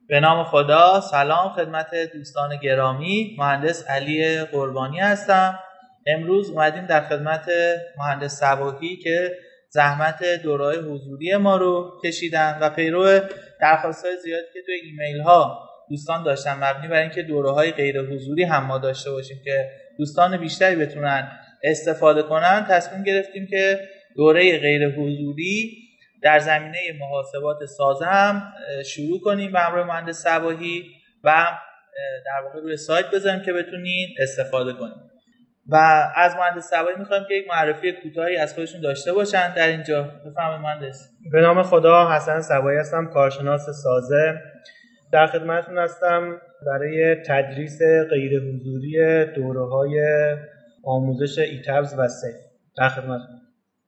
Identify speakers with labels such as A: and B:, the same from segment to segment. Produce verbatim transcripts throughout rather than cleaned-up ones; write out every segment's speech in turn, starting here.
A: به نام خدا. سلام خدمت دوستان گرامی. مهندس علی قربانی هستم. امروز اومدیم در خدمت مهندس صباحی که زحمت دوره‌های حضوری ما رو کشیدن و پیرو درخواست‌های زیادی که توی ایمیل ها دوستان داشتن مبنی بر اینکه دوره‌های غیر حضوری هم ما داشته باشیم که دوستان بیشتری بتونن استفاده کنن، تصمیم گرفتیم که دوره غیر حضوری در زمینه محاسبات سازه هم شروع کنیم به همراه مهندس صباحی و در واقع روی سایت بذاریم که بتونید استفاده کنید. و از مهندس صباحی می‌خوایم که یک معرفی کوتاهی از خودشون داشته باشن در اینجا. بفرمایید مهندس.
B: به نام خدا. حسن صباحی هستم، کارشناس سازه. در خدمتتون هستم برای تدریس غیر حضوری دوره‌های آموزش ایتابز و سیف. در خدمتتون.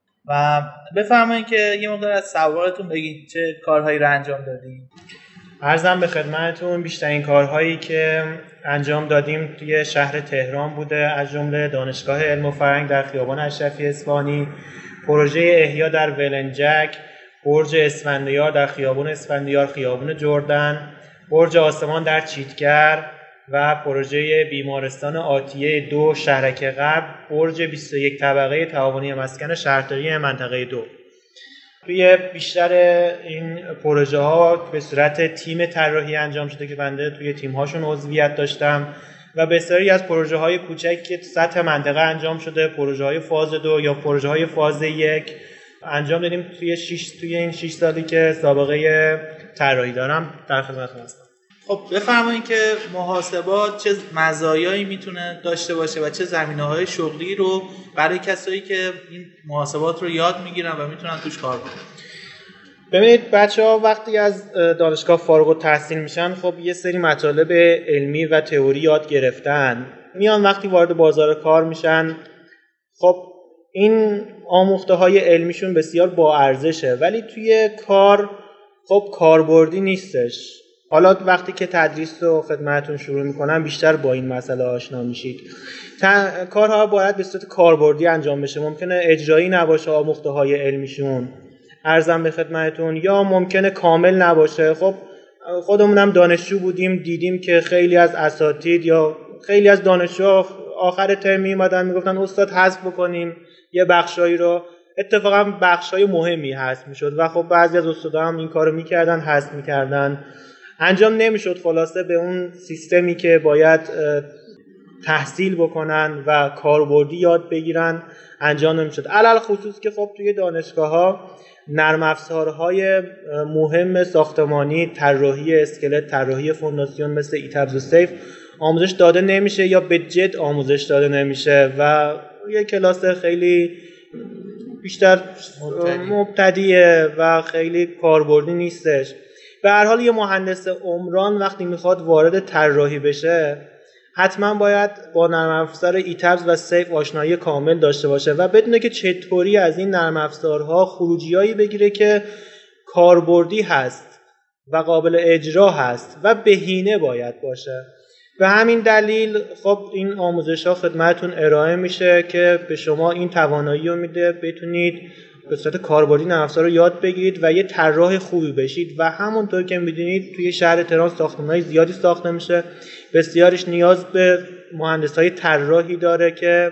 A: و بفرمایید که یه مقدار از سوابقتون بگید، چه کارهایی رو انجام دادید؟
B: عرضم به خدمتتون بیشترین کارهایی که انجام دادیم توی شهر تهران بوده، از جمله دانشگاه علم و فرهنگ در خیابان اشرفی اصفهانی، پروژه احیا در ولنجک، برج اسفندیار در خیابان اسفندیار خیابان جردن، برج آسمان در چیتگر و پروژه بیمارستان آتیه دو شهرک غرب، برج بیست و یک طبقه تعاونی مسکن شهرداری منطقه دو. توی بیشتر این پروژه ها به صورت تیم طراحی انجام شده که بنده توی تیم هاشون عضویت داشتم و بسیاری از پروژه های کوچک که سطح منطقه انجام شده، پروژه های فاز دو یا پروژه های فاز یک انجام دادیم توی شش توی این شش سالی که سابقه طراحی دارم. در خدمتتون هستم.
A: خب بفرمایید که محاسبات چه مزایایی میتونه داشته باشه و چه زمینه‌های شغلی رو برای کسایی که این محاسبات رو یاد میگیرن و میتونن توش کار کنن.
B: ببینید بچه‌ها وقتی از دانشگاه فارغ التحصیل میشن، خب یه سری مطالب علمی و تئوری یاد گرفتن، میان وقتی وارد بازار کار میشن، خب این آموخته‌های علمیشون بسیار با ارزشه ولی توی کار خب کاربردی نیستش. حالا وقتی که تدریس رو خدمتتون شروع میکنم بیشتر با این مسئله آشنا میشید. کارها باید به صورت کاربردی انجام بشه، ممکنه اجرایی نباشه آموخته‌های علمیشون عرضم به خدمتتون، یا ممکنه کامل نباشه. خب خودمونم دانشجو بودیم، دیدیم که خیلی از اساتید یا خیلی از دانشجو آخر ترم میومدن میگفتن استاد حذف بکنیم یه بخشایی رو. اتفاقا بخشای مهمی حذف میشد و خب بعضی از استادا هم این کارو میکردن، حذف میکردن، انجام نمیشد خلاصه به اون سیستمی که باید تحصیل بکنن و کاربردی یاد بگیرن انجام نمیشد. علل خصوص که خب توی دانشگاه‌ها نرم افزارهای مهم ساختمانی، طراحی اسکلت، طراحی فونداسیون مثل ایتابز و سیف آموزش داده نمیشه یا به جد آموزش داده نمیشه و یه کلاس خیلی بیشتر مبتدیه و خیلی کاربردی نیستش. به هر حال یه مهندس عمران وقتی میخواد وارد طراحی بشه حتما باید با نرم افزار ایتابز و سیف آشنایی کامل داشته باشه و بدونه که چطوری از این نرم افزارها خروجیایی بگیره که کاربردی هست و قابل اجرا هست و بهینه باید باشه. به همین دلیل خب این آموزش‌ها خدمتتون ارائه میشه که به شما این توانایی رو میده بتونید به صورت کاربردی نرم افزار رو یاد بگیرید و یه طراح خوبی بشید. و همونطور که می‌دونید توی شهر تهران ساختمان‌های زیادی ساخته میشه، بسیارش نیاز به مهندس‌های طراحی داره که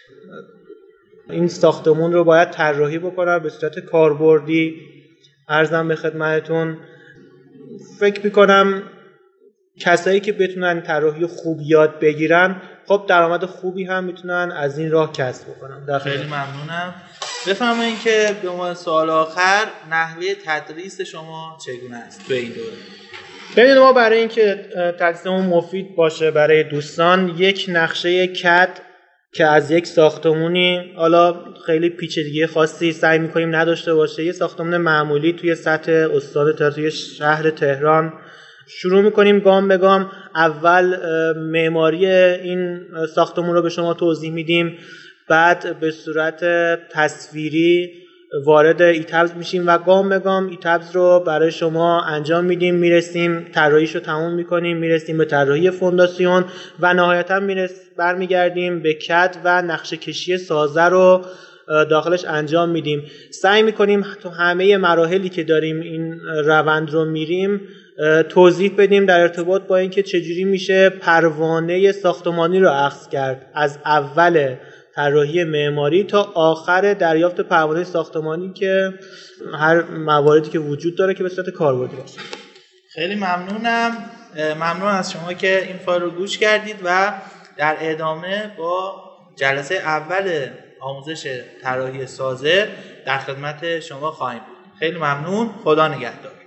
B: این ساختمون رو باید طراحی بکنن به صورت کاربردی. عرضم به خدمتتون فکر می‌کنم کسایی که بتونن طراحی خوب یاد بگیرن خب درآمد خوبی هم میتونن از این راه کسب بکنن.
A: خیلی ممنونم. بفرمایید که به عنوان سوال آخر نحوه تدریس شما چگونه است به این دوره؟
B: ببینید ما برای اینکه تدریسمون مفید باشه برای دوستان یک نقشه کد که از یک ساختمونی، حالا خیلی پیچیدگی خاصی سعی می‌کنیم نداشته باشه، یه ساختمون معمولی توی سطح استان تهران توی شهر تهران شروع می‌کنیم گام به گام. اول معماری این ساختمون رو به شما توضیح میدیم، بعد به صورت تصویری وارد ایتابز میشیم و گام به گام ایتابز رو برای شما انجام میدیم، میرسیم طراحیشو تموم میکنیم، میرسیم به طراحی فونداسیون و نهایتا میرس برمیگردیم به کد و نقشه کشی سازه رو داخلش انجام میدیم. سعی میکنیم تو همه مراحلی که داریم این روند رو میریم توضیح بدیم در ارتباط با اینکه چجوری میشه پروانه ساختمانی رو اخذ کرد از اول طراحی معماری تا آخر دریافت پروانه ساختمانی که هر مواردی که وجود داره که به صورت کاربردی باشه.
A: خیلی ممنونم. ممنون از شما که این فایل رو گوش کردید و در ادامه با جلسه اول آموزش طراحی سازه در خدمت شما خواهیم بود. خیلی ممنون. خدا نگهدار.